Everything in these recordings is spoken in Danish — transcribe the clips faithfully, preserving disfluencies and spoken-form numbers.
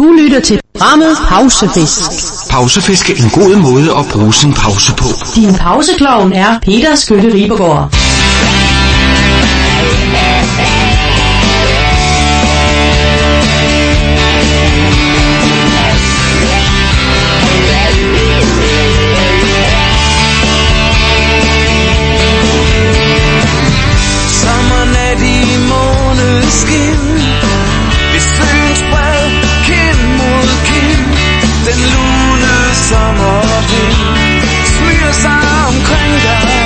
Du lytter til programmet Pausefisk. Pausefisk er en god måde at bruge sin pause på. Din pauseklovn er Peter Skytte Ribergaard. Sommernat i måneskin, vi søens bred, kind mod kind. Den lune sommervind smyger sig omkring dig.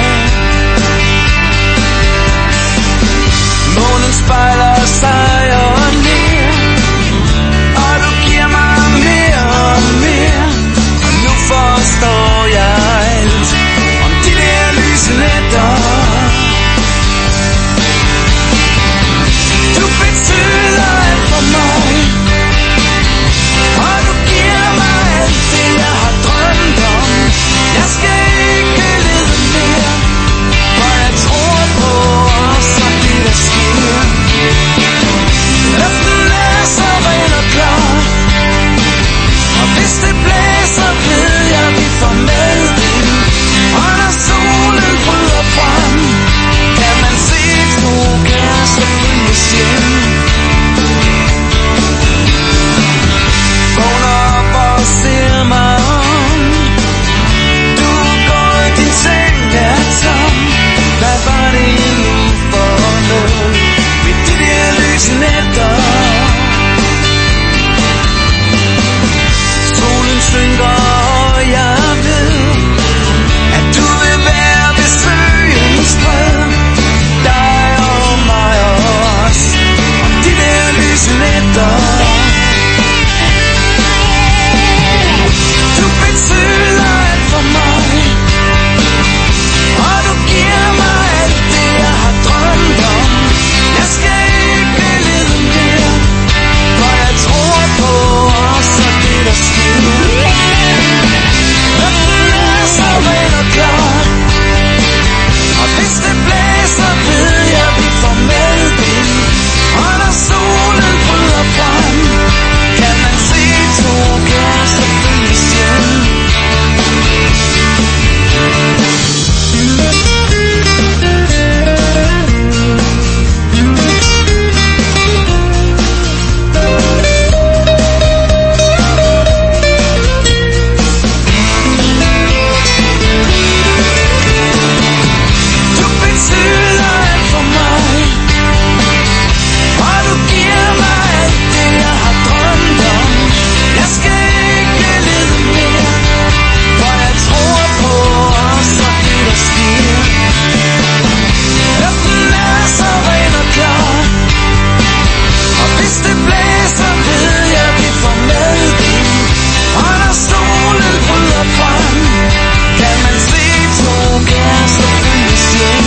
Månen spejler sig og ned, og du giver mig mere og mere. Og nu forstår jeg alt om de der lyse nætter. Du betyder alt for mig, og du giver mig alt det jeg har drømt om. Jeg skal ikke lede mere, for jeg tror på os og det der sker. Luften er så ren og klar, og hvis det blæser ved jeg vi får medvind. Og når solen bryder frem, kan man se to kærester følges hjem. Vågner op og ser mig om, du går i din seng, er tom. Hvad var det nu for noget med de der lyse nætter? Solen synker, og jeg ved, at du vil være ved søens bred. Dig og mig og os, om de der lyse nætter. Du betyder alt for mig, og du giver mig alt det jeg har drømt om. Jeg skal ikke lede mere, for jeg tror på os og det der sker. Luften er så ren og klar, og hvis det blæser ved jeg vi får medvind. Og når solen bryder frem, kan man se to kærester følges hjem. Du betyder alt for mig, og du giver mig alt det jeg har drømt om. Jeg skal ikke lede mere, for jeg tror på os og det der sker. Luften er så ren og klar, og hvis det blæser ved jeg vi får medvind. Og når solen bryder frem, kan man se to kærester følges hjem.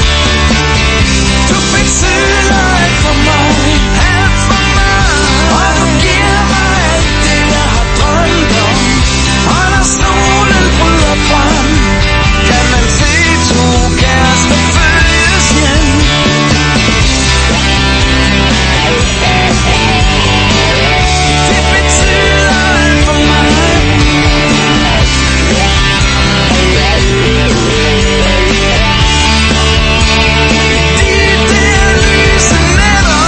Du betyder alt for mig, alt for mig, og du giver mig alt det jeg har drømt om. Og når solen bryder frem, kan man se to kærester følges hjem. Det betyder alt for mig. De der lyse nætter.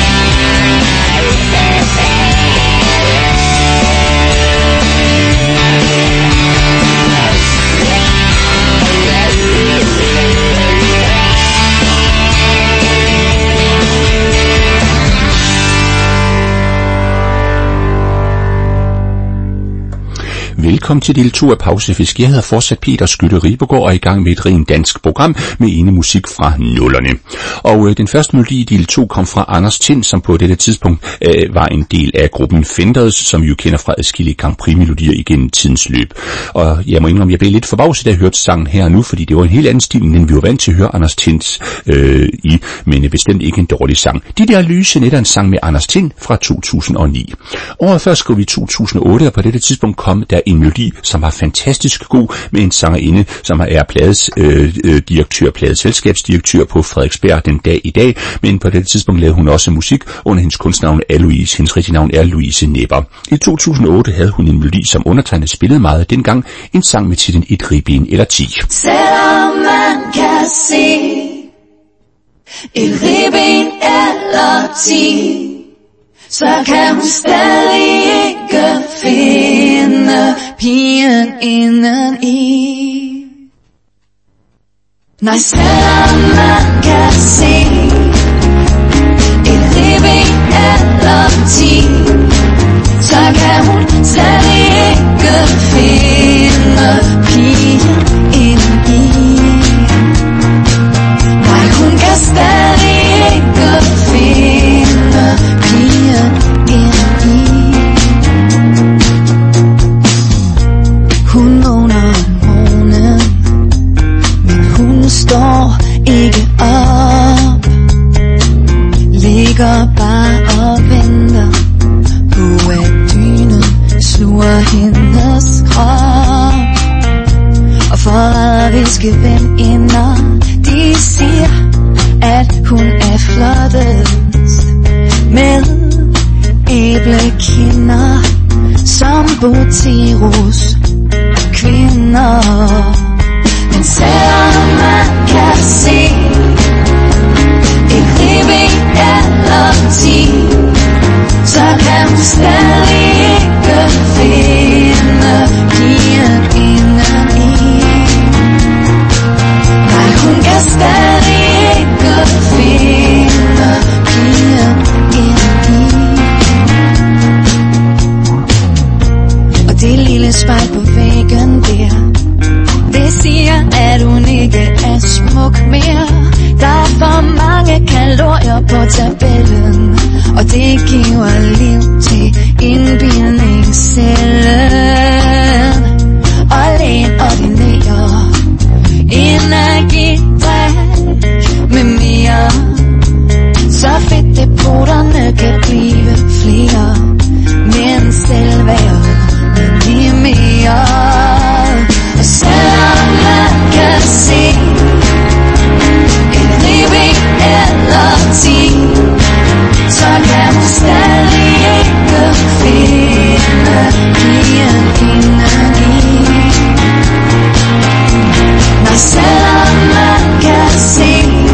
Velkommen til del to af Pausefisk. Jeg hedder fortsat Peter Skytte Ribergaard og er i gang med et rent dansk program med ene musik fra nullerne. Og øh, den første melodi i del to kom fra Anders Tind, som på dette tidspunkt øh, var en del af gruppen Fenders, som vi jo kender fra adskillige Grand Prix-melodier igennem tidens løb. Og jeg må indrømme, jeg blev lidt forbavset, da jeg hørte sangen her nu, fordi det var en helt anden stil, end vi var vant til at høre Anders Tinds øh, i, men bestemt ikke en dårlig sang. De der lyse nætter, en sang med Anders Tind fra to tusind og ni. Året før skrev vi to tusind og otte, og på dette tidspunkt kom der en melodi, som var fantastisk god, med en sangerinde, som er plades, øh, øh, direktør, pladeselskabsdirektør på Frederiksberg den dag i dag, men på det tidspunkt lavede hun også musik under hendes kunstnavn er Louise. Hendes rigtige navn er Louise Nepper. I to tusind og otte havde hun en melodi, som undertegnet spillede meget dengang, en sang med titlen Et ribben eller ti. Selvom man kan se et ribben eller ti, så kan hun stadig ikke finde pigen indeni. Nej, selvom man kan se et ribben eller ti, så kan hun stadig ikke finde pigen indeni. Nej, hun kan stadig ikke finde pigen indeni. Hun vågner om morgenen, men hun står ikke op. Ligger bare og venter på, at dynen sluger hendes krop. Og forræderiske veninder, de siger, at hun er flottest, med æblekinder som Boteros kvinder. Men selvom man kan se et ribben eller ti, så kan hun stadig ikke finde pigen indeni. Nej, hun kan stadig ikke finde pigen indeni. Og det lille spejl på væggen der, det siger, at hun ikke er smuk mere. Der er for mange kalorier på tabellen, og det giver liv til indbildningscellen. Og lægen ordinerer energidrik med mere, så fedtdepoterne kan blive flere, men selvværdet minimeret. Og selvom man kan se et ribben eller ti, så kan hun stadig ikke finde pigen indeni. Når selvom man kan se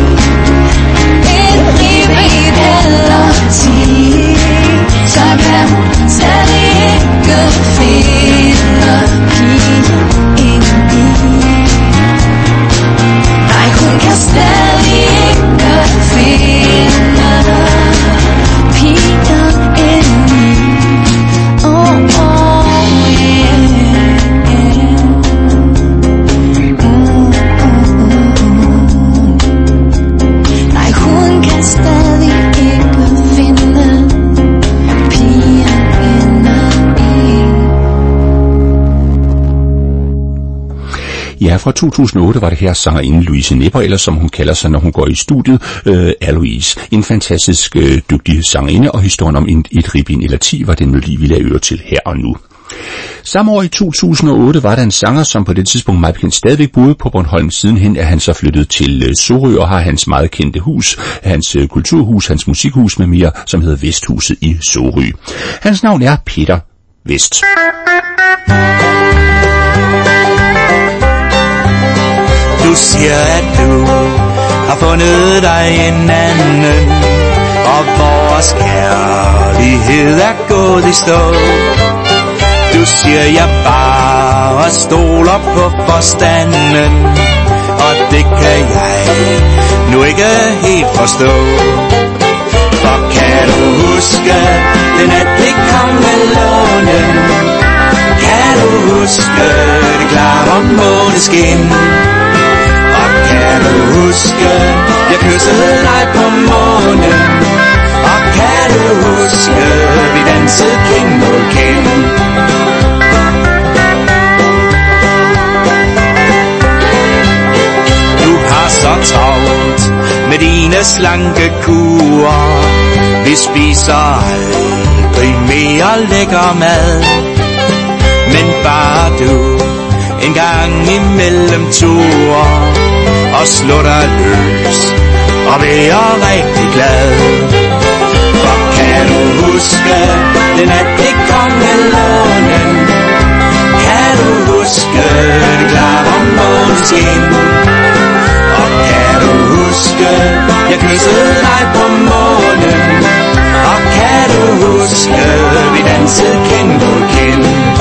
et ribben eller ti, så kan hun stadig ikke finde pigen indeni. Nej, hun kan stadig ikke finde pigen indeni. Oh, oh, yeah, yeah. Mm, mm, mm. Nej, hun kan stadig ikke finde pigen indeni. Ja, fra to tusind og otte var det her sangerinde Louise Nepper, eller som hun kalder sig, når hun går i studiet, øh, Aloise. En fantastisk øh, dygtig sangerinde, og historien om et ribben eller ti var den melodi, vi lader øre til her og nu. Samme år i to tusind og otte var der en sanger, som på det tidspunkt meget bekendt stadigvæk boede på Bornholm. Sidenhen er han så flyttet til øh, Sorø og har hans meget kendte hus, hans øh, kulturhus, hans musikhus med mere, som hedder Vesthuset i Sorø. Hans navn er Peter Vest. Du siger, at du har fundet dig en anden, og vores kærlighed er gået i stå. Du siger, jeg bare stoler på forstanden, og det kan jeg nu ikke helt forstå. For kan du huske den nat, vi kom med lånen? Kan du huske det klare måneskin? Og kan du huske, jeg kyssede dig på månen? Og kan du huske, vi dansede kind mod kind? Du har så travlt med dine slanke kurer. Vi spiser aldrig mere lækker mad, men bare du en gang imellem turer og slå dig løs og være rigtig glad. For kan du huske den nat det kom med lånen? Kan du huske det klare måneskin? Og kan du huske jeg kyssede dig på månen? Og kan du huske vi dansede kind mod kind?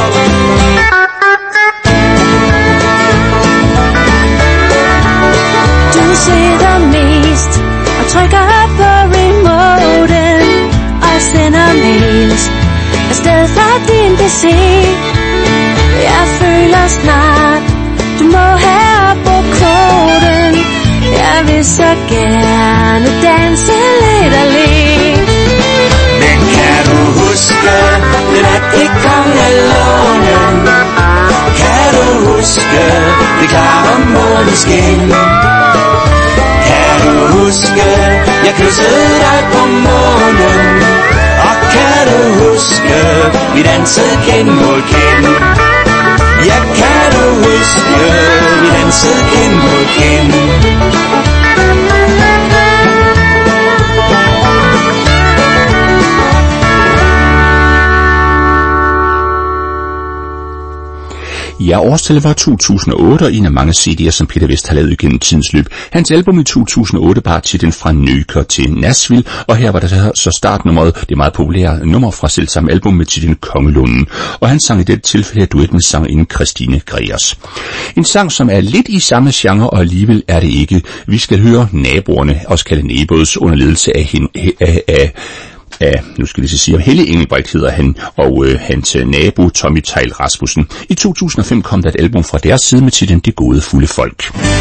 Du sidder mest og trykker på remoten og sender mails afsted fra din P C. Jeg føler snart du må have på kvoten. Jeg vil så gerne danse lidt og le. Men kan du huske det nat det kom af lånen? Kan du huske det klare måneskin? Kan du huske jeg kyssede dig på månen? Og kan du huske vi dansede kind mod kind? Ja, kan du huske vi dansede kind mod kind? Ja, årstallet var to tusind og otte, og en af mange C D'er, som Peter Vest har lavet igennem tidens løb. Hans album i to tusind og otte bar titlen Fra Nøker til Nashville, og her var der så startnummeret, det meget populære nummer fra selvsamme album med titlen Kongelunden. Og han sang i dette tilfælde duet med sangerinden Christine Gregers. En sang, som er lidt i samme genre, og alligevel er det ikke. Vi skal høre Naboerne, også kaldet Neighbours, under ledelse af hende, af, af Ja, nu skal vi så sige, Helle Engelbrecht hedder han, og øh, hans nabo Tommy Teil Rasmussen. I to tusind og fem kom der et album fra deres side med titlen Det gode fulde folk.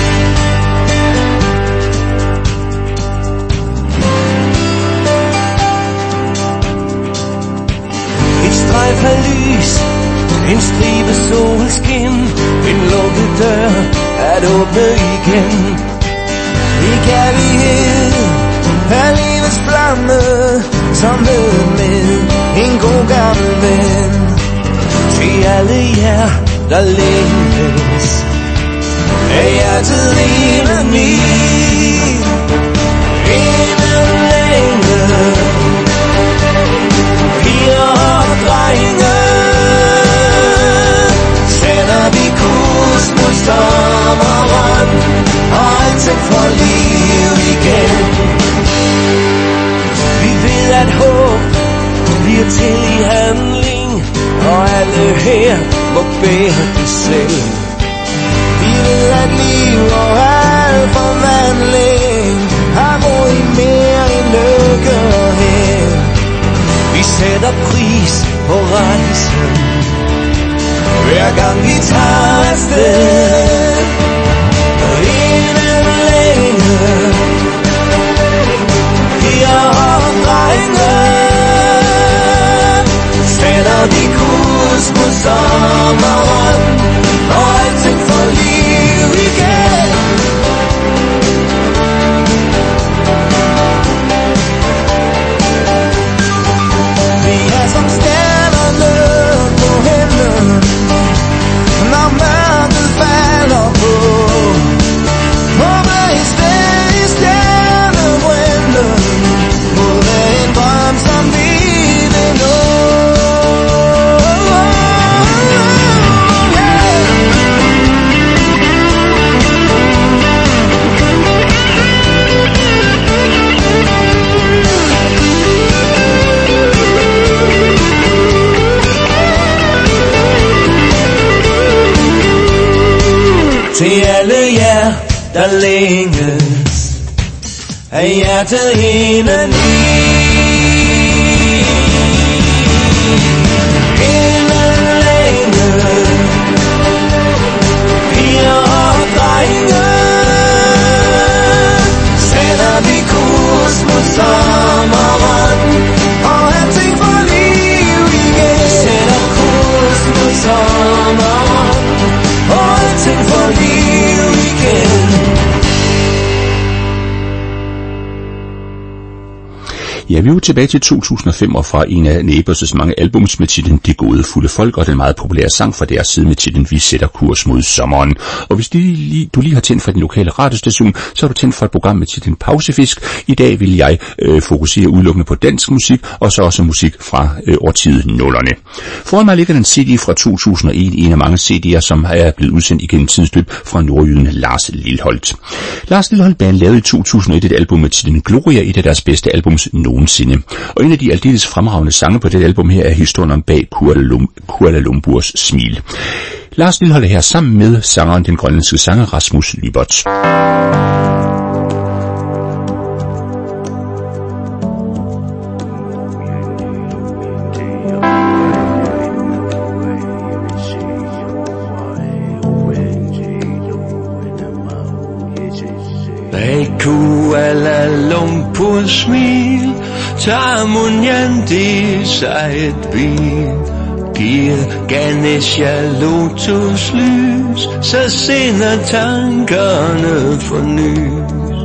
Et strejf af lys, en stribe solskin, en lukket dør at åbne igen. I kærlighed er livets flamme, som møder med en god gammel ven. Til alle jer, der længes, er hjertet indeni. Inden længe, piger og drenge, sender vi kurs mod sommeren, og alting får liv igen. At håb bliver til i handling, og alle her må bære det selv. Vi vil at liv og al forvandling har mod i mere end lykke og held. Vi sætter pris på rejsen, hver gang vi tager afsted. Og inden længe, piger og drenge, sender vi kurs mod sommeren, og alting får liv igen. Vi er som stjernerne på himlen, når mørket falder på. Håber i sted i stjernebrænde, mod en drøm som vi vil nå. Til alle jer, der længes, er hjertet indeni. Inden længe, piger og drenge, sender vi kurs mod sommeren, og alting får liv igen. Sætter kurs mod sommeren, og alting får liv igen. Ja, vi er jo tilbage til to tusind og fem og fra en af Neighbours' mange albums med titlen Det gode fulde folk og den meget populære sang fra deres side med titlen Vi sætter kurs mod sommeren. Og hvis du lige, du lige har tændt for den lokale radiostation, så har du tændt for et program med titlen Pausefisk. I dag vil jeg øh, fokusere udelukkende på dansk musik og så også musik fra øh, årtiet nullerne. Foran mig ligger den C D fra to tusind og et, en af mange C D'er, som er blevet udsendt igennem tidsløb fra nordjyden Lars Lilholt. Lars Lilholt Band lavede i to tusind og et et album med titlen Gloria, et af deres bedste albums nogensinde. Og en af de aldeles fremragende sange på det album her er historien om bag Kuala, Lum- Kuala Lumpurs smil. Lars Lilholt er her sammen med sangeren, den grønlandske sanger Rasmus Lybert. Bag Kuala Lumpurs smil tager Munyandi sig et bil, giver Ganesha lotus lys, så sender tankerne fornys.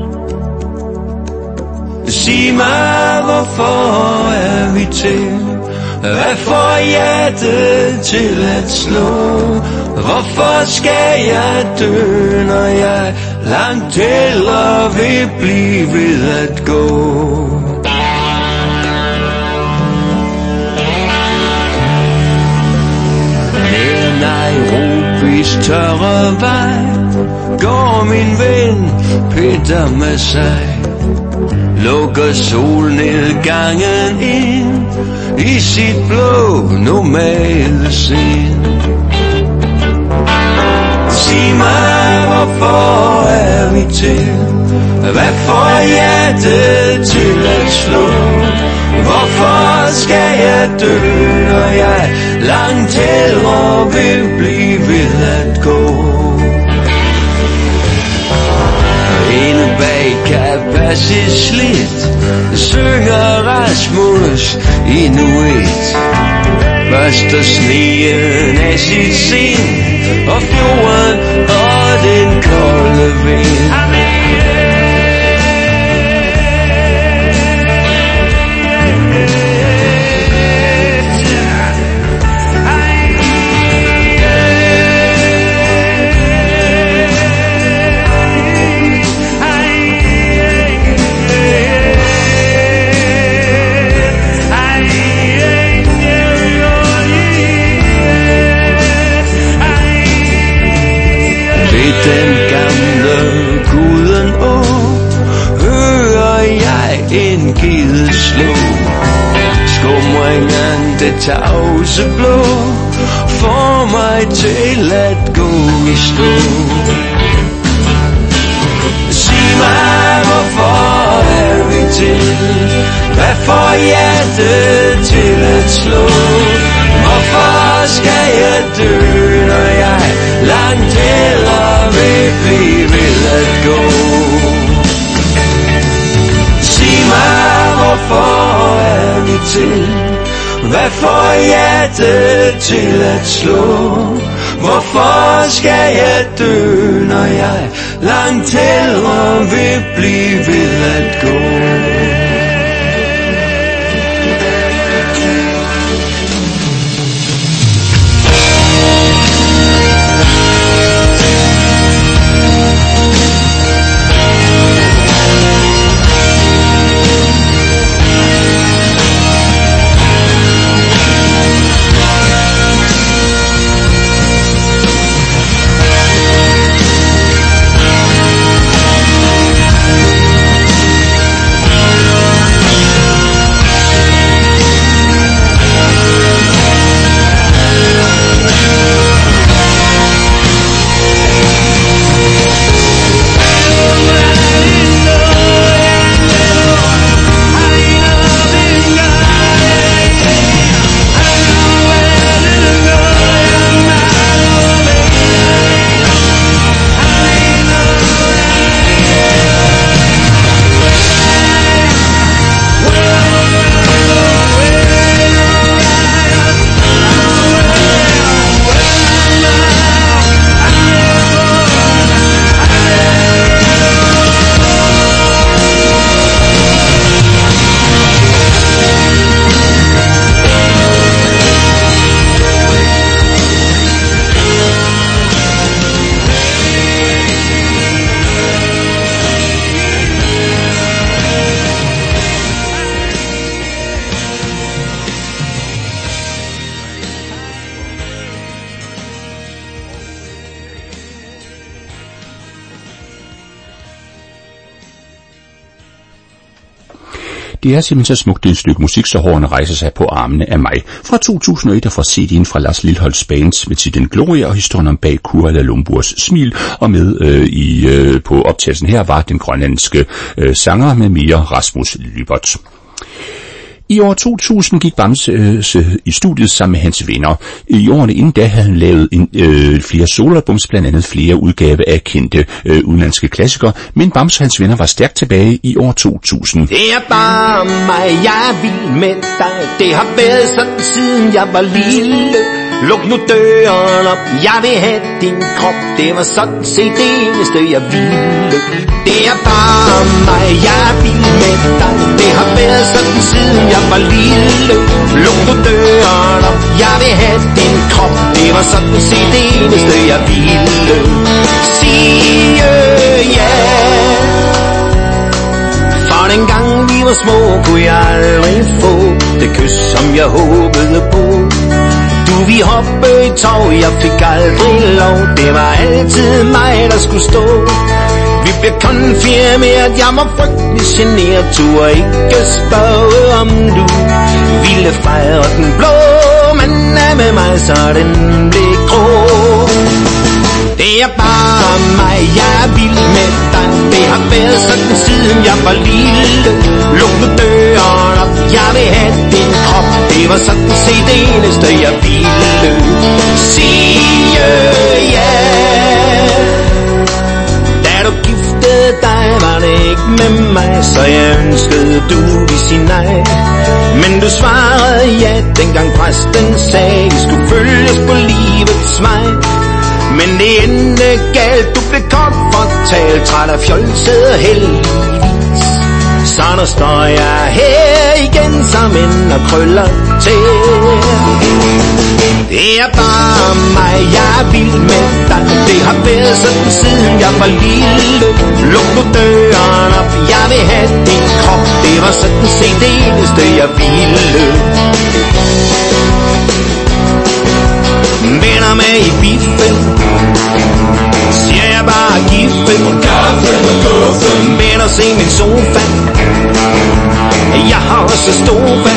Sig mig, hvorfor er vi til? Hvad får hjertet til at slå? Hvorfor skal jeg dø, når jeg langt hellere vil blive ved at gå? Nær Nairobis tørre vej går min ven Peter med sig, lukker solnedgangen ind i sit blå normale sind. Sig mig, hvorfor er vi til? Hvad får hjertet til at slå? Hvorfor skal jeg dø, når jeg langt hellere vil blive ved at gå? Inde bag Kapassi slidt synger Rasmus endnu et. Børster sneen af sit sind og fjorden og den kolde vind. Den gamle guden å, hører jeg en gede slå. Skumringen det tavse blå får mig til at gå i stå. Sig mig, hvorfor er vi til? Hvad får hjertet til at slå? Hvorfor skal jeg dø, når jeg langt hellere vil blive ved at gå? Sig mig, hvorfor er vi til? Hvad får hjertet til at slå? Hvorfor skal jeg dø, når jeg langt hellere vil blive ved at gå? Det er simpelthen så smukt et stykke musik, så hårene rejser sig på armene af mig. Fra to tusind og et og fra C D'en fra Lars Lilholts Bands med titlen Gloria og historien om bag Kuala Lumpurs smil. Og med øh, i, øh, på optagelsen her var den grønlandske øh, sanger med mere Rasmus Lybert. I år to tusind gik Bamse øh, i studiet sammen med hans venner. I årene inden da havde han lavet en, øh, flere soloalbums, blandt andet flere udgaver af kendte øh, udenlandske klassikere, men Bamse og hans venner var stærkt tilbage i år to tusind. Det er bare mig, jeg er vild med dig. Det har været sådan siden jeg var lille. Luk nu døren op, jeg vil have din krop. Det var sådan set det eneste jeg ville. Det er bare mig, jeg er vild med dig. Det har været sådan siden jeg var lille. Luk nu døren op, jeg vil have din krop. Det var sådan set det eneste jeg ville. Sige ja. For den gang vi var små kunne jeg aldrig få det kys som jeg håbede på. Du vi hoppe i tog, jeg fik aldrig lov. Det var altid mig der skulle stå. Vi blev konfirmeret, jeg var frygtelig generet. Turde ikke spørge om du ville fejre den blå. Men er med mig, så den blev grå. Det er bare mig, jeg er vild med dig. Det har været sådan siden jeg var lille. Luk nu døren op, jeg vil have din krop. Det var sådan set det eneste jeg ville. Sige ja. Da du giftede dig, var det ikke med mig, så jeg ønskede du ville sige nej. Men du svarede ja, dengang præsten sagde vi skulle følges på livets vej. Men det endte galt, du blev kort fortalt, træt af fjolset heldigvis. Så nu står jeg her igen som en og krøller til. Det er bare mig, jeg er vild med dig. Det har været sådan siden jeg var lille. Luk nu døren op, jeg vil have din krop. Det var sådan set det eneste jeg ville. Venner med i biffen, siger jeg bare giffen. Venner se min sofa, jeg har også sofa.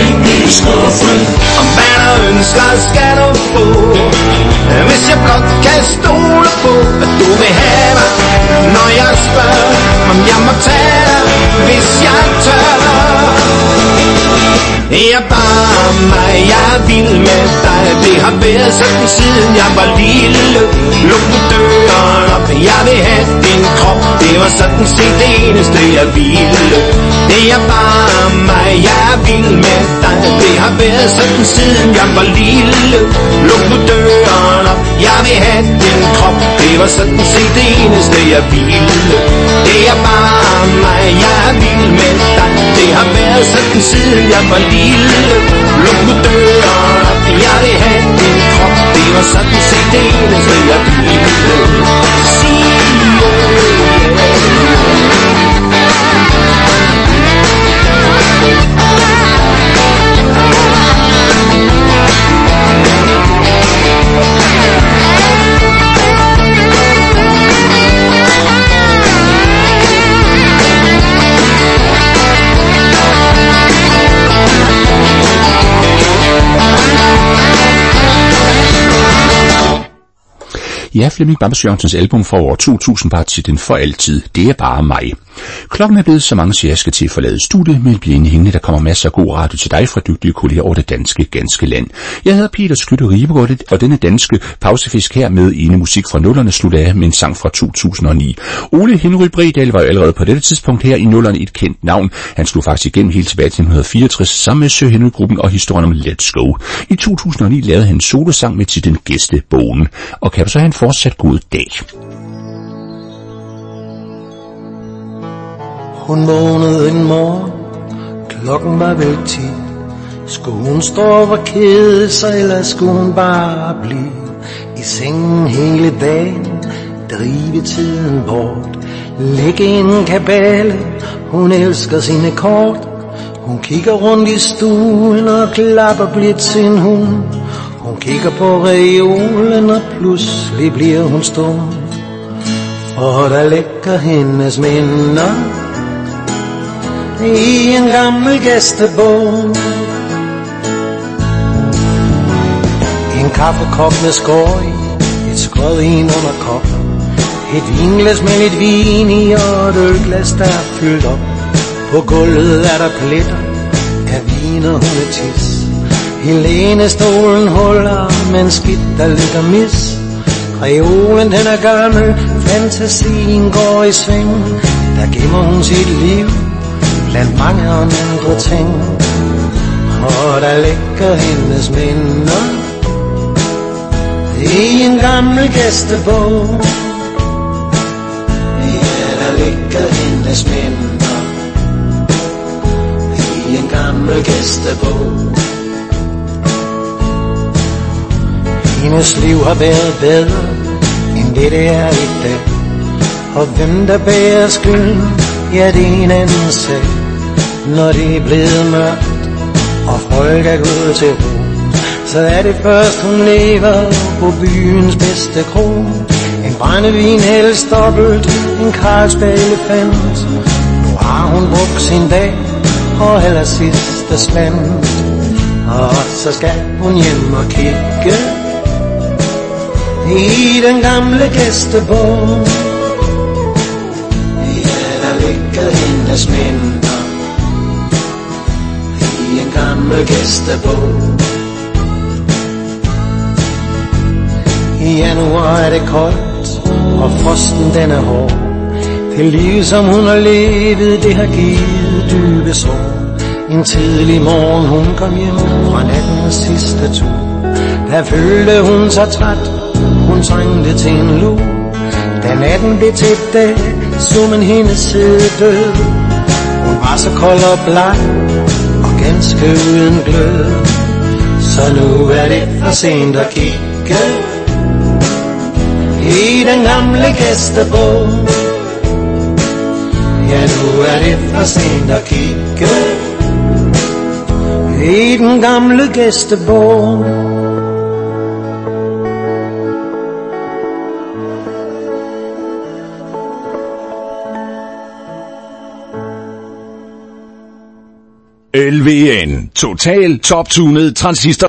Og hvad der ønsker skal du få, hvis jeg blot kan stole på, at du vil have mig. Når jeg spørger, om jeg må tage dig, hvis jeg tør. Det er bare mig, jeg er vild med dig. Det har været sådan siden jeg var lille. Luk nu døren op, jeg vil have din krop. Det var sådan set det eneste jeg ville. Det er bare mig, jeg er vild med dig. Det har været sådan siden jeg var lille. Luk nu døren op, jeg vil have din krop. Det var sådan set det eneste jeg ville. Det er bare mig, jeg er vild med dig. Det har været sådan siden jeg var lille. Luk nu døren op, jeg vil have din krop. Det var sådan set det eneste jeg ville. Sige Ja, Flemming Bamse Jørgensens album fra år to tusind var titlen For Altid. Det er bare mig. Klokken er blevet så mange, så jeg skal til at forlade studiet, men bliver hængende, der kommer masser af god radio til dig fra dygtige kolleger over det danske, ganske land. Jeg hedder Peter Skytte Ribegaard, og denne danske pausefisk her med ene musik fra nullerne slutter af med en sang fra to tusind og ni. Ole Henry Bredal var jo allerede på dette tidspunkt her i nullerne et kendt navn. Han slog faktisk igennem helt tilbage til nitten fireogtres sammen med Sir Henry-gruppen og historien om Let's Go. I to tusind og ni lavede han en solosang med titlen Gæstebogen. Og kan du så have en fortsat god dag. Hun vågnede en morgen, klokken var vel ti. Skulle hun stå og kede sig, eller skulle hun bare blive i sengen hele dagen, drive tiden bort, lægge en kabale, hun elsker sine kort. Hun kigger rundt i stuen og klapper blidt til en hund. Hun kigger på reolen, og pludselig bliver hun stum, for der lægger hendes minder i en gammel gæstebog. En kaffekop med skår i, et skrådvin under kop, et vinglas med lidt vin i og et ølglas der er fyldt op. På gulvet er der pletter af vin og hundetis. I lænestolen holder, men skidt der ligger mis. Reolen den er gammel, fantasien går i sving. Der gemmer hun sit liv blandt mange andre ting. Og der ligger hendes minder i en gammel gæstebog. Ja, der ligger hendes minder i en gammel gæstebog. Hendes liv har været bedre end det det er i dag. Og hvem der bærer skylden, ja det er en anden sag. Når det er blevet mørkt og folk er gået til ro, så er det først hun lever på byens bedste kro. En brændevin helst dobbelt, en Carlsberg elefant. Nu har hun brugt sin dag og heller sidste spand. Og så skal hun hjem og kigge i den gamle gæstebog. Ja, der ligger hendes minder i en gammel gæstebog. I januar er det koldt, og frosten den er hård. Det liv som hun har levet, det har givet dybe sår. En tidlig morgen hun kom hjem fra nattens sidste tur. Der følte hun sig træt, hun trængte til en lur. Da natten blev til dag, så man hende sidde død. Hun var så kold og bleg, og ganske uden glød. Så nu er det for sent at kigge i den gamle gæstebog. Ja, nu er det for sent at kigge i den gamle gæstebog. L V N. Total top-tunet transistor.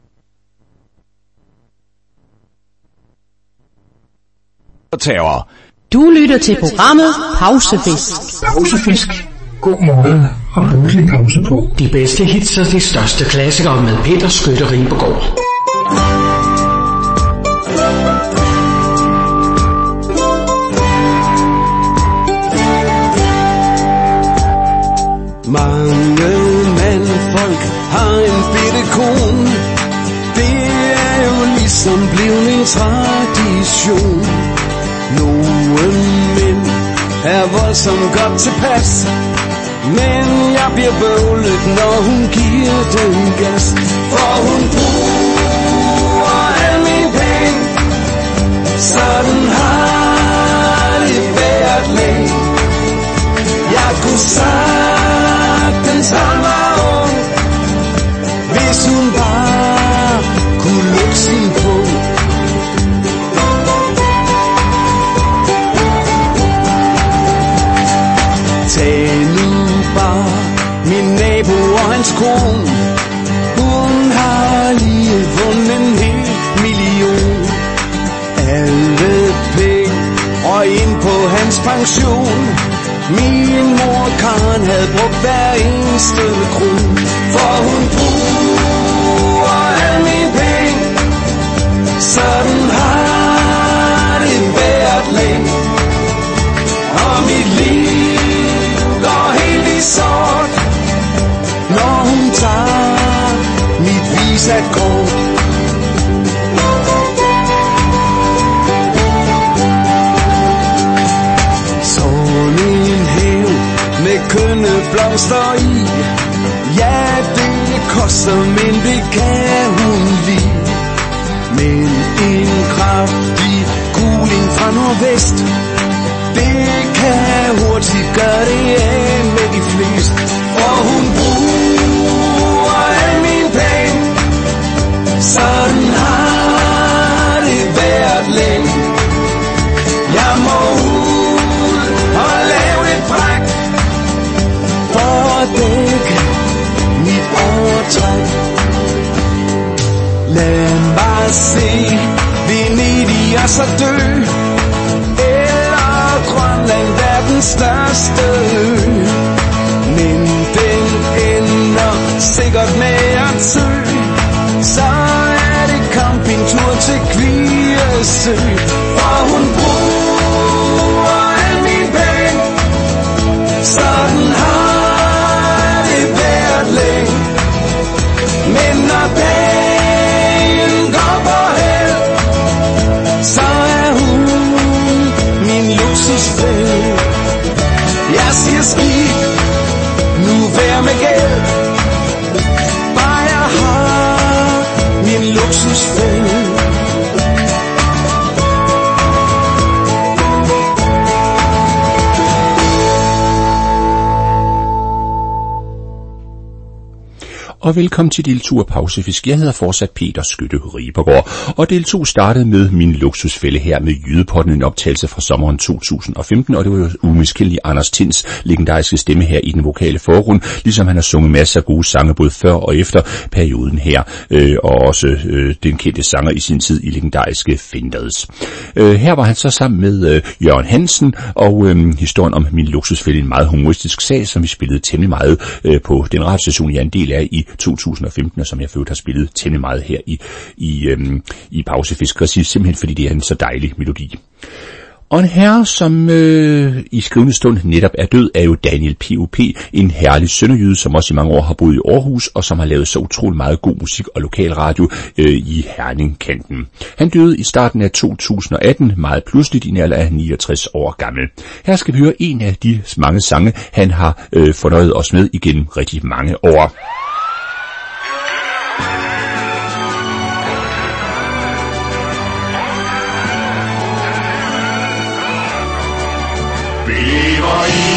Terror. Du lytter til programmet Pausefisk. Pausefisk. God måde og hyggelig pause på. De bedste hits og de største klassikere med Peter Skytte Ribergaard. Mange mandfolk har en bitte kone. Det er jo ligesom blevet en tradition. Nogle mænd er voldsomt godt tilpas, men jeg bliver bøvlet, når hun giver den gas. For hun bruger al min penge, sådan har det været længe. Jeg kunne sagtens holde mig ung, hvis hun bare kunne lukke sin punkt. Tag nu bare min nabo og hans kone. Hun har lige vundet en hel million. Alle penge og ind på hans pension. Min mor Karen havde brugt hver eneste krone. For hun bruger al min penge, sådan har det været længe. Og mit liv går helt i sort, når hun tager mit visakort. Sådan en have med kønne blomster i, ja det koster, men det kan hun lide. Men en kraftig kuling fra nordvest, det kan hurtigt gøre det af med de fleste. For hun bruger al min penge, sådan har det været længe. Jeg må ud og lave et bræk, for til Kviesø, for hun bruger al min penge. Sådan har det været længe. Men når dagen går på held, så er hun min luksusfælde. Jeg siger skik, nu vær med gæld, bare jeg har min luksusfælde. Og velkommen til del to af Pausefisk. Jeg hedder fortsat Peter Skytte Ribergaard, og del to startede med Min luksusfælde her med Jydepotten, en optagelse fra sommeren to tusind og femten, og det var jo umiskendelig Anders Tinds legendariske stemme her i den vokale forgrund, ligesom han har sunget masser af gode sange både før og efter perioden her, øh, og også øh, den kendte sanger i sin tid i legendariske Fenders. Øh, her var han så sammen med øh, Jørgen Hansen, og øh, historien om Min luksusfælde, en meget humoristisk sag, som vi spillede temmelig meget øh, på den radiostation, jeg er en del af i to tusind og femten, og som jeg følte har spillet temmelig meget her i, i, øhm, i Pausefisk, simpelthen fordi det er en så dejlig melodi. Og en herre, som øh, i skrivende stund netop er død, er jo Daniel P O P, en herlig sønderjyde, som også i mange år har boet i Aarhus, og som har lavet så utrolig meget god musik og lokalradio øh, i Herningkanten. Han døde i starten af to tusind og atten, meget pludseligt, i en alder af niogtres år gammel. Her skal vi høre en af de mange sange, han har øh, fornøjet os med igennem rigtig mange år. Vi lever i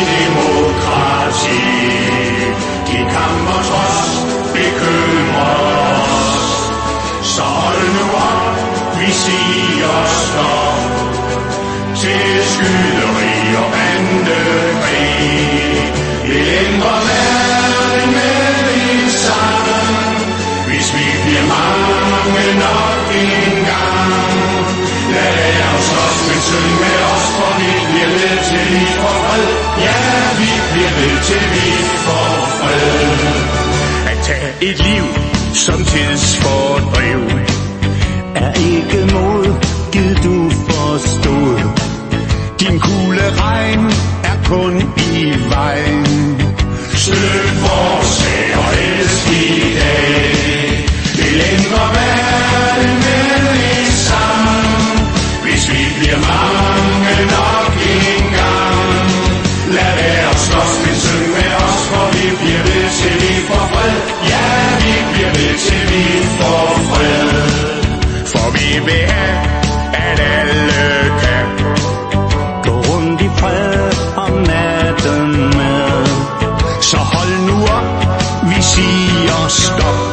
demokrati. De kamp og trods bekymrer os. Så hold nu op, vi siger stop til skyderi og bandekrig. Vi ændrer verden med en sang, hvis vi bliver mange nok en gang. Lad os slås, men syng med os, for vi bliver ved til vi får fred. Ja, vi bliver ved til vi får fred. At tage et liv som tidsfordriv er ikke mod, gid du forstod. Din kulde regn er kun i vejen. Støt vores sag og elsk i dag. Vil ændre verden med en sang, hvis vi bliver mange nok en gang. Lad være slås, men syng med os, for vi bliver ved til vi får fred. Ja, vi bliver ved til vi får fred. For vi vil have, at alle kan gå rundt i fred om natten med. Så hold nu op, vi siger stop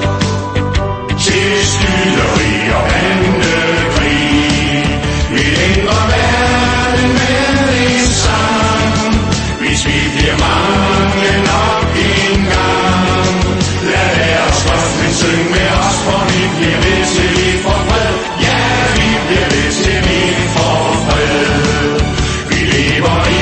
til skyderi og bandekrig. Vi ændrer verden med en sang, hvis vi bliver mange nok en gang. Lad være slås, men syng med os, for vi bliver ved til vi får fred. Ja, vi bliver ved til vi får fred. Vi lever i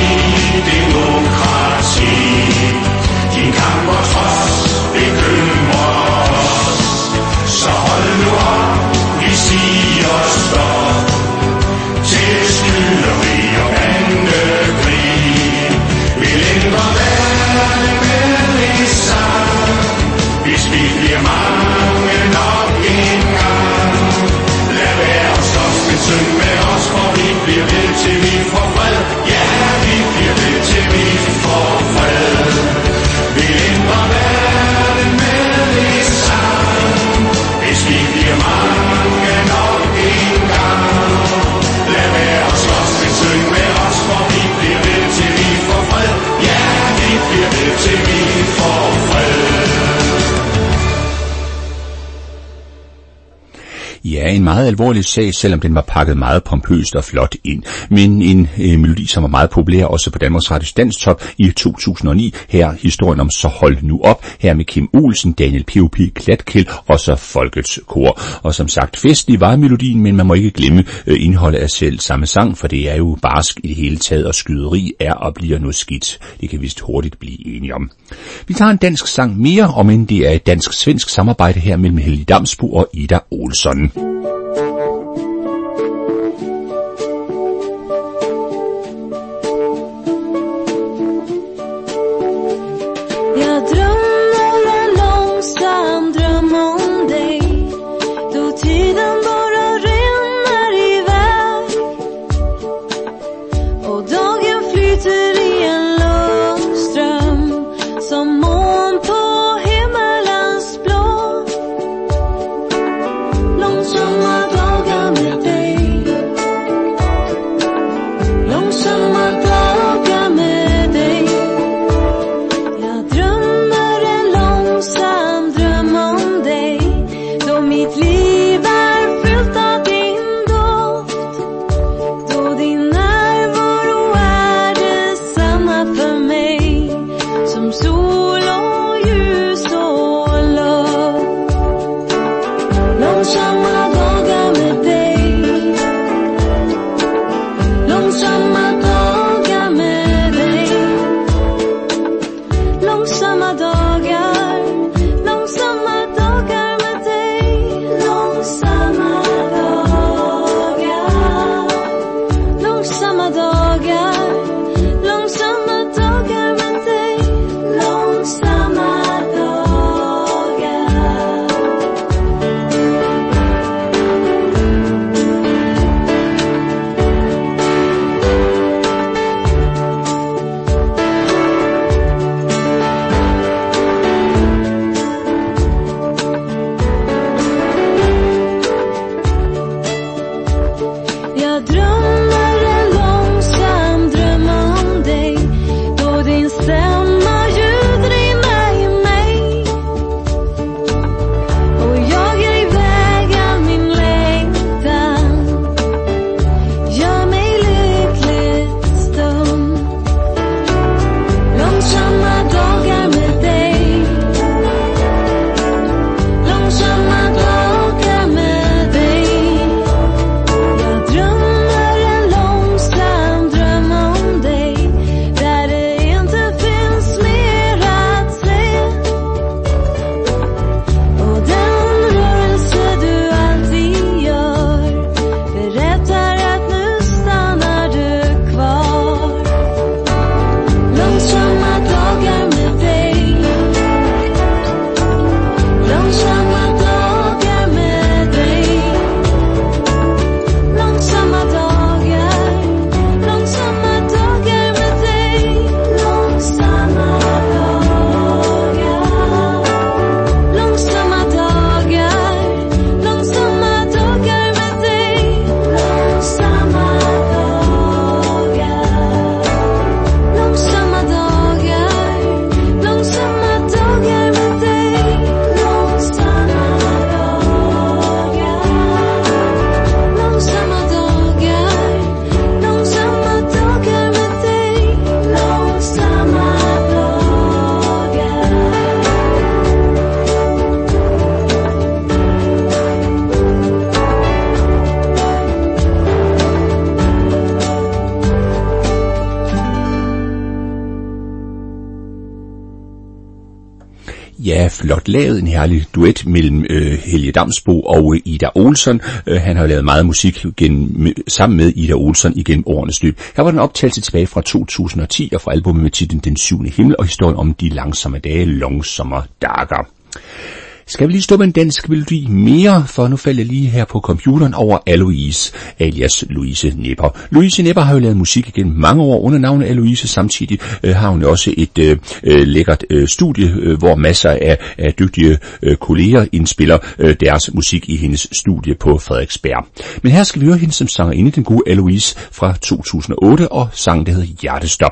demokrati. Din kamp og trods bekymrer os. Så hold nu op, vi siger stop til skyderi og bandekrig. Vi ændrer verden med en sang, hvis vi bliver mange nok en gang. Lad være slås, men syng med os, for vi bliver ved til vi får fred. Ja, vi bliver ved til vi får fred. Vi ændrer verden med en sang, hvis vi bliver mange nok en gang. Lad være slås, men syng med os, for vi bliver ved til vi får fred. Ja, vi bliver ved til vi får fred. Ja, en meget alvorlig sag, selvom den var pakket meget pompøst og flot ind. Men en øh, melodi, som var meget populær også på Danmarks Radios Danstop i to tusind og ni. Her historien om Så hold nu op. Her med Kim Olsen, Daniel P O P, Klatkæld og så Folkets Kor. Og som sagt, festlig var melodien, men man må ikke glemme øh, indholdet af selv samme sang, for det er jo barsk i det hele taget, og skyderi er og bliver noget skidt. Det kan vi vist hurtigt blive enige om. Vi tager en dansk sang mere, om end det er et dansk-svensk samarbejde her mellem Helge Damsbo og Ida Olsson. Ja, flot lavet, en herlig duet mellem øh, Helge Damsbo og øh, Ida Olsson. Øh, han har lavet meget musik gennem, sammen med Ida Olsson igennem årenes løb. Her var den optagelse tilbage fra to tusind og ti og fra albumet med titlen Den syvende himmel og historien om de langsomme dage, langsomme dager. Skal vi lige stå med en dansk melodi mere, for nu falder jeg lige her på computeren over Aloise, alias Louise Nepper. Louise Nepper har jo lavet musik igennem mange år under navnet Aloise. Samtidig øh, har hun også et øh, lækkert øh, studie, øh, hvor masser af, af dygtige øh, kolleger indspiller øh, deres musik i hendes studie på Frederiksberg. Men her skal vi høre hende som sanger inde i den gode Aloise fra to tusind og otte, og sangen der hedder Hjertestop.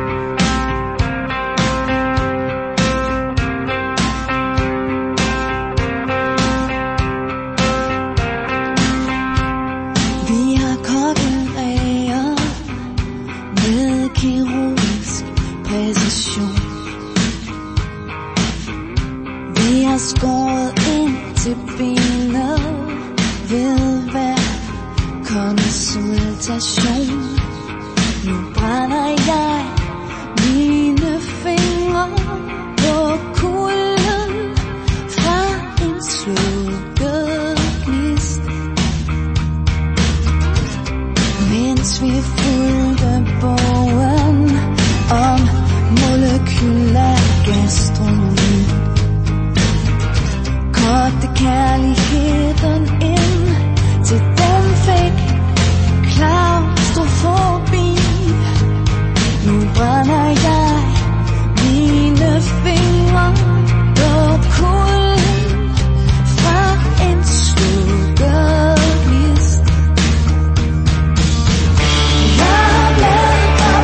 Skåret ind til benet ved hver konsultation. Nu brænder jeg mine fingre på kulden fra en slukket gnist. Mens vi fulgte bogen om molekylær gastronomi, kogte kærligheden ind, til den fik klaustrofobi. Nu brænder jeg mine fingre på kulden fra en slukket gnist. Jeg er blandt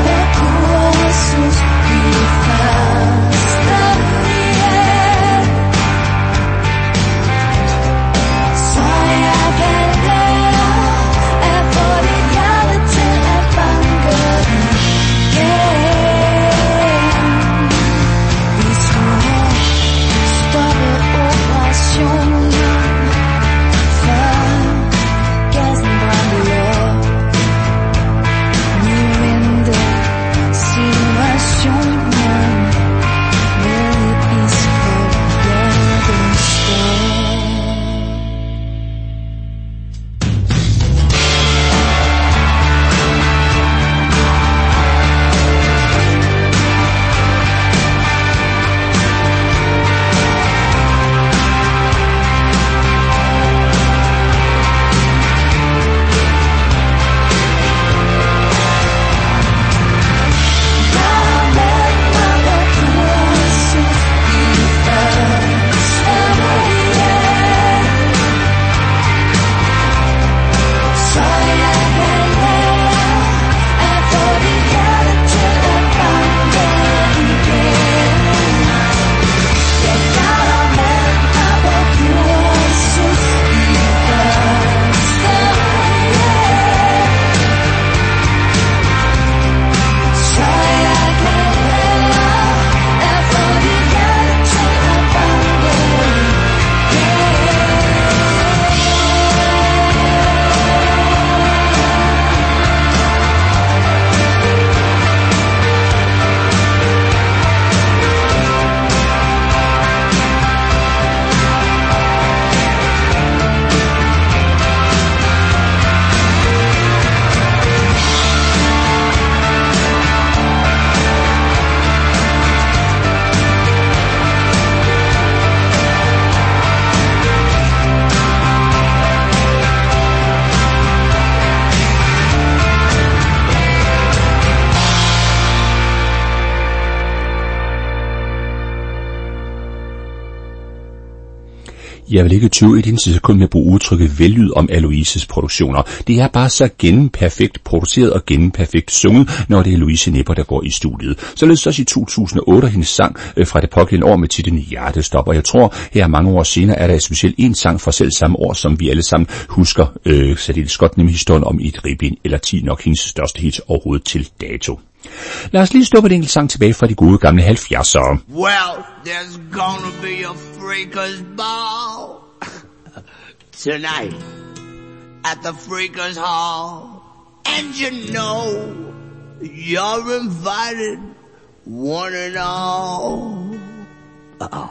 Jeg vil ikke tøve et eneste sekund med at bruge udtrykket vellyd om Aloises produktioner. Det er bare så gennemperfekt produceret og gennemperfekt sunget, når det er Louise Nipper, der går i studiet. Således også i to tusind og otte hendes sang fra det pågældende år med titlen Hjertestop. Og jeg tror, her mange år senere er der specielt en sang fra selv samme år, som vi alle sammen husker øh, særdeles godt, nemlig historien om et ribben eller ti, nok hendes største hit overhovedet til dato. Lad os lige stå på en enkelt sang tilbage fra de gode gamle halvfjerdsere. Well, there's gonna be a freakers ball tonight at the freakers hall, and you know you're invited, one and all. Uh-oh.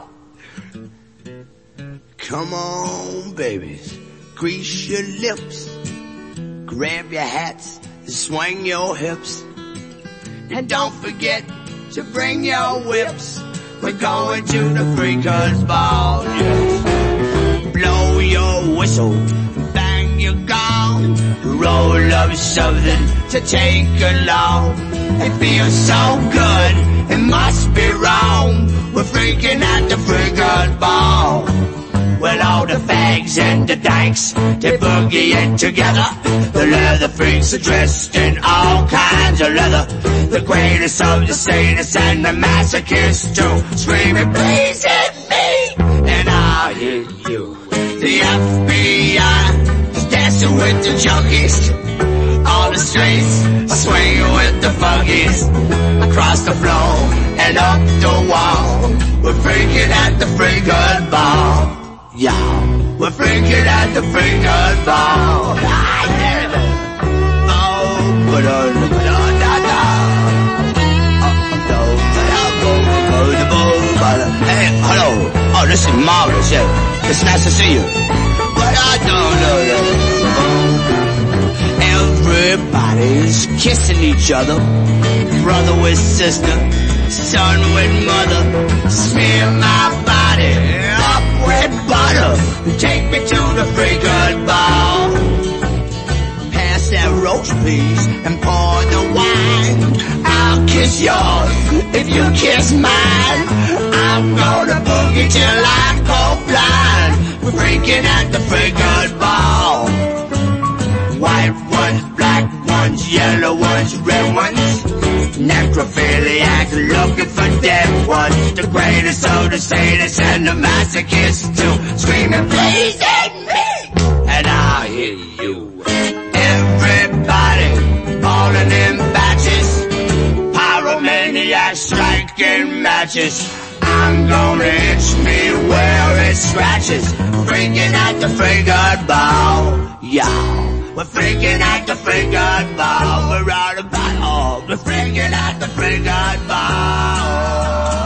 Come on, babies, grease your lips, grab your hats, swing your hips. And don't forget to bring your whips. We're going to the Freakers Ball, yeah. Blow your whistle, bang your gong, roll up something to take along. It feels so good, it must be wrong. We're freaking at the Freakers Ball. Well, all the fags and the dykes, they boogieing together. The leather freaks are dressed in all kinds of leather. The greatest of the sadists and the masochists too, screaming, please hit me, and I'll hit you. The F B I is dancing with the junkies. All the streets are swinging with the buggies. Across the floor and up the wall, we're freaking at the Freakers Ball. Y'all, we're freaking at the Freakers Ball. Oh, but uh, da da da. Hey, hello. Oh, this is marvelous. Yeah, it's nice to see you. But I don't know. Everybody's kissing each other, brother with sister, son with mother. Smear my body up with butter. Take me to the Freakers Ball. Pass that roast please and pour the wine. I'll kiss yours if you kiss mine. I'm gonna boogie till I go blind. We're freaking at the Freakers Ball. White ones, black ones, yellow ones, red ones. Necrophiliacs looking for dead ones. The greatest of the sadists and the masochists too, screaming please hit me, and I'll hit you. Everybody falling in batches, pyromaniacs striking matches. I'm gonna itch me where it scratches. Freaking at the Freakers Ball, y'all. We're freaking at the Freakers Ball. We're out of battle. We're freaking at the Freakers Ball.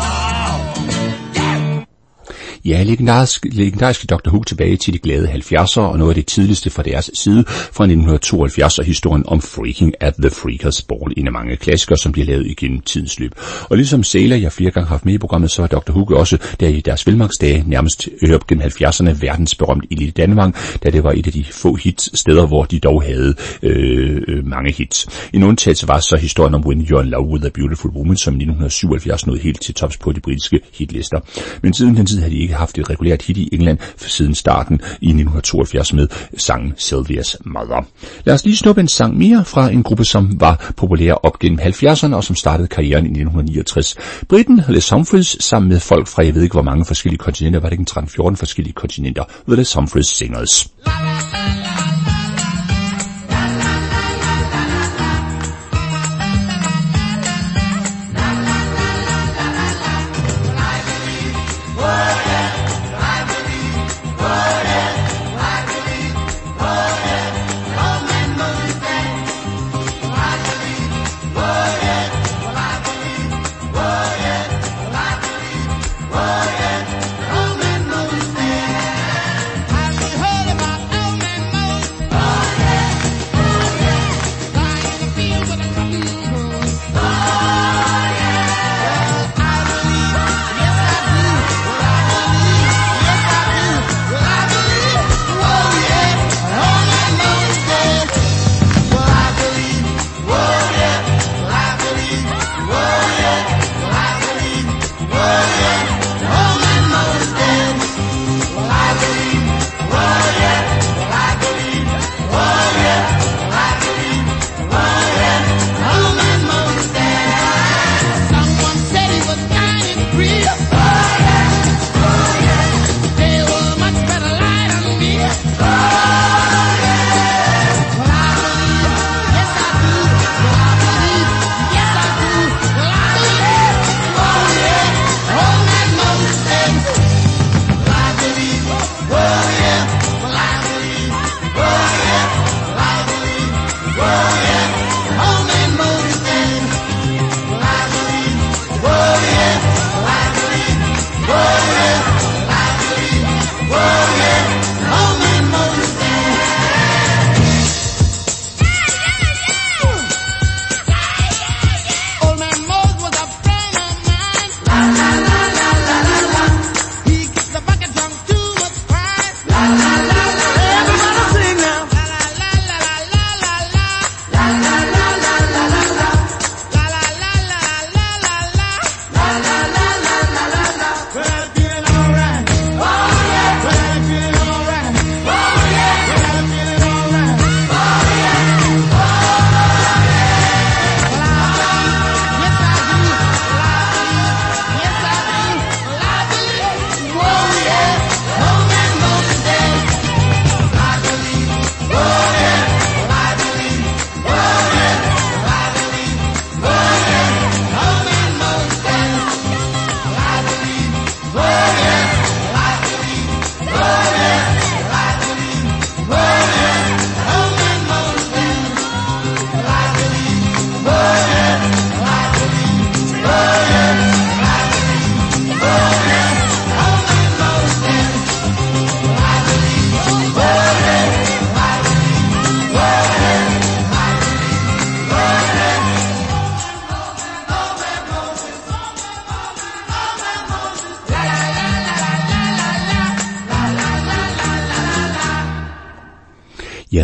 Ja, legendarisk, legendariske doktor Who tilbage til de glade halvfjerdsere, og noget af det tidligste fra deres side fra nitten tooghalvfjerds, og historien om Freaking at the Freakers Ball, en af mange klassikere, som bliver lavet igennem tidens løb. Og ligesom Sailor, jeg flere gange har haft med i programmet, så var doktor Who også der i deres velmagtsdage nærmest op gennem halvfjerdserne verdensberømt i Lille Danmark, da det var et af de få hits steder, hvor de dog havde øh, mange hits. En undtagelse var så historien om When You're in Love with a Beautiful Woman, som i nitten syvoghalvfjerds nåede helt til tops på de britiske hitlister. Men siden den tid havde de ikke haft et regulært hit i England siden starten i nitten tooghalvfjerds med sangen Sylvia's Mother. Lad os lige snuppe en sang mere fra en gruppe, som var populær op gennem halvfjerdserne og som startede karrieren i nitten niogtres. Briten Les Humphreys sammen med folk fra jeg ved ikke hvor mange forskellige kontinenter, var det ikke tretten fjorten forskellige kontinenter, The Les Humphreys Singers. Have you heard about Old Man Moon?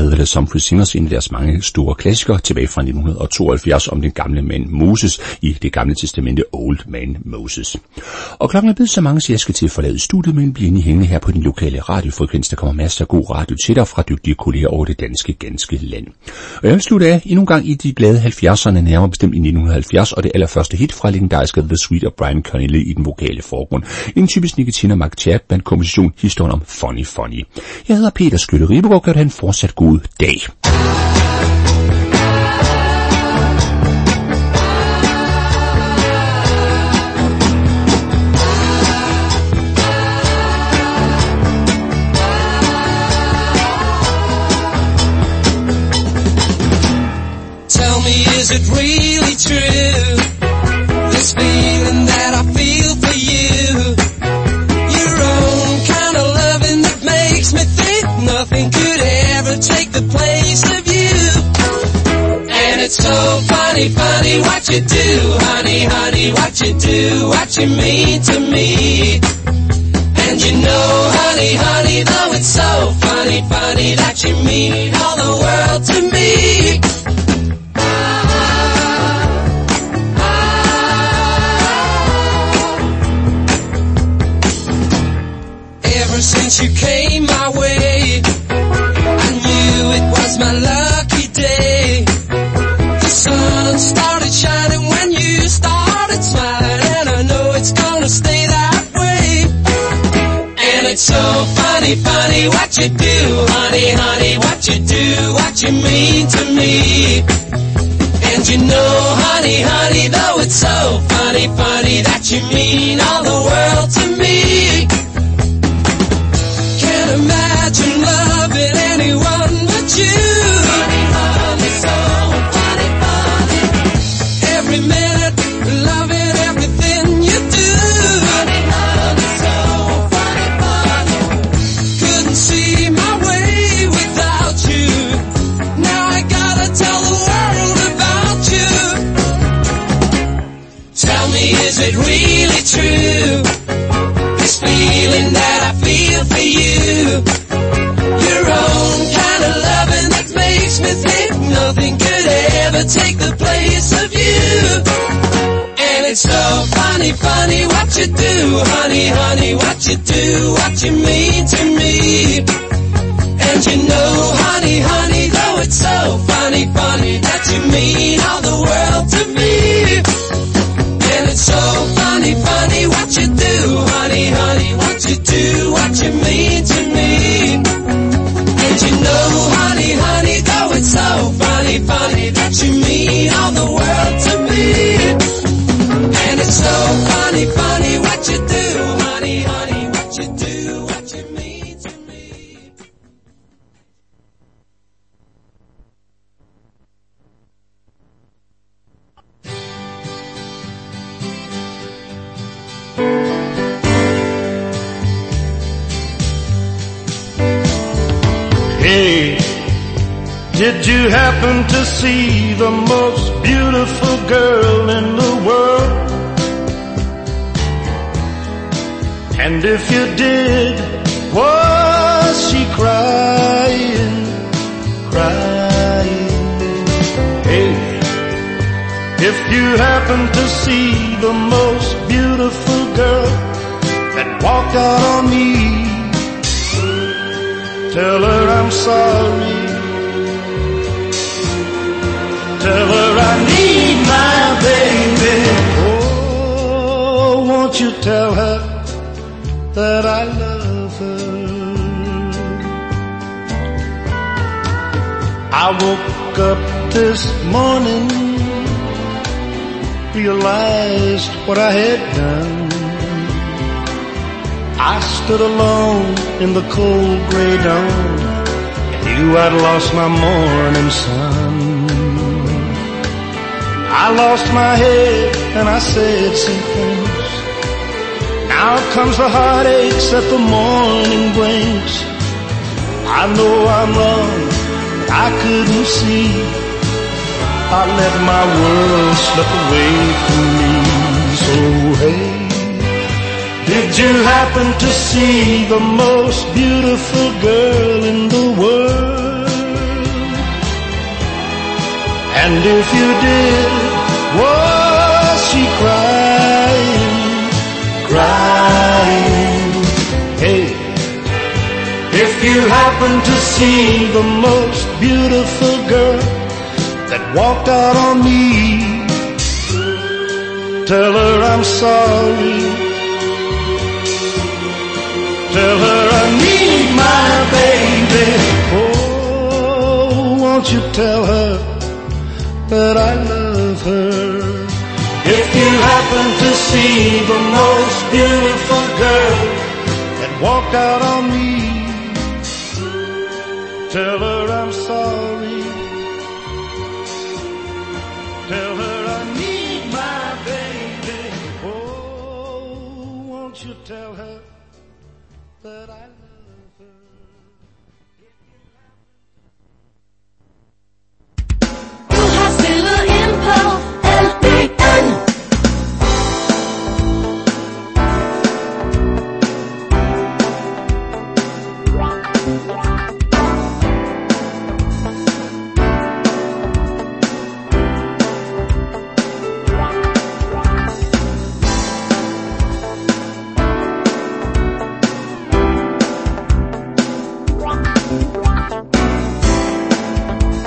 lavede The Humphrey Singers en af deres mange store klassikere tilbage fra nitten tooghalvfjerds om den gamle mand Moses i det gamle testamente Old Man Moses. Og klokken er blevet så mange, så jeg skal til at forlade studiet, men bliver inde i hængende her på den lokale radiofrekvens. Der kommer masser af god radio til dig fra dygtige kolleger over det danske ganske land. Og jeg vil slutte af endnu en gang i de glade halvfjerdserne, nærmere bestemt i nitten halvfjerds, og det allerførste hit fra legendariske The Sweet og Brian Connelly i den vokale forgrund. En typisk Nick Tina McTiernan komposition, historien om Funny Funny. Jeg hedder Peter Skytte Ribegaard, gør det en fortsat god dag. Tell me, is it really true? This feeling that I feel for you, your own kind of loving that makes me think nothing could ever take the place of you. And it's so funny, funny what you do, honey, honey, what you do, what you mean to me. And you know, honey, honey, though it's so funny, funny that you mean all the world to me. Since you came my way, I knew it was my lucky day. The sun started shining when you started smiling, and I know it's gonna stay that way. And it's so funny, funny what you do, honey, honey, what you do, what you mean to me. And you know, honey, honey, though it's so funny, funny that you mean all the world to me. Imagine loving anyone but you. Funny, funny, so funny, funny. Every minute, loving everything you do. Funny, funny, so funny, funny. Couldn't see my way without you. Now I gotta tell the world about you. Tell me, is it really true? This feeling that I feel for you, your own kind of loving that makes me think nothing could ever take the place of you. And it's so funny, funny what you do, honey, honey, what you do, what you mean to me. And you know, honey, honey, though it's so funny, funny that you mean all the world to me. And it's so funny, funny what you do, honey, honey, what you do, what you mean to me. And you know, honey, honey, though it's so funny, funny that you mean all the world to me. And it's so funny, funny what you do, honey, honey, what you do, what you mean to me. Hey, did you happen to see the most beautiful girl in the world? And if you did, was she crying, crying? Hey, if you happen to see the most beautiful girl that walked out on me, tell her I'm sorry. Tell her I need my baby. Oh, won't you tell her that I love her? I woke up this morning, realized what I had done. I stood alone in the cold gray dawn, and knew I'd lost my morning sun. I lost my head and I said some things. Now comes the heartaches that the morning brings. I know I'm wrong, but I couldn't see. I let my world slip away from me. So hey, did you happen to see the most beautiful girl in the world? And if you did, was she crying, crying? Hey, if you happen to see the most beautiful girl that walked out on me, tell her I'm sorry. Tell her I need my baby. Oh, won't you tell her that I love her? If you happen to see the most beautiful girl that walked out on me, tell her